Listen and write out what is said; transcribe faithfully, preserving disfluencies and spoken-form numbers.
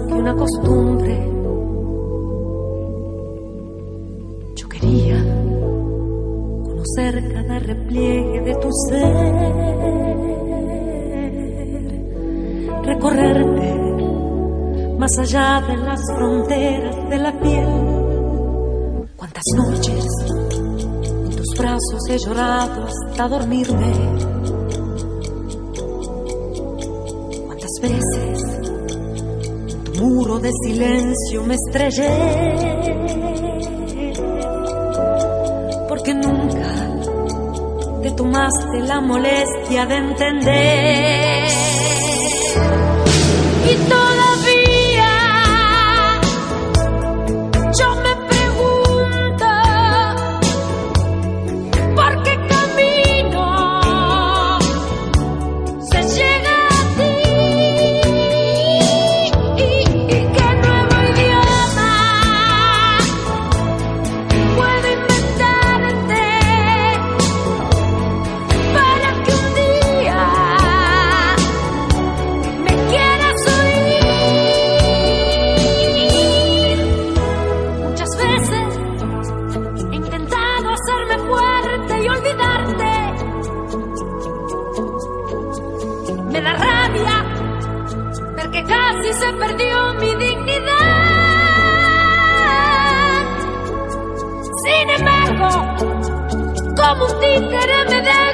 que una costumbre. Yo quería conocer cada repliegue de tu ser, recorrerte más allá de las fronteras de la piel. Cuántas noches en tus brazos he llorado hasta dormirme. Cuántas veces en tu muro de silencio me estrellé, porque nunca te tomaste la molestia de entender. Y todavía yo me pregunto por qué camino se llega a ti, y, y qué nuevo idioma puedo inventarte para que un día me quieras oír. Muchas veces he intentado hacerme fuerte y olvidarte. Me da rabia ver que casi se perdió mi dignidad. Sin embargo, como un títere me da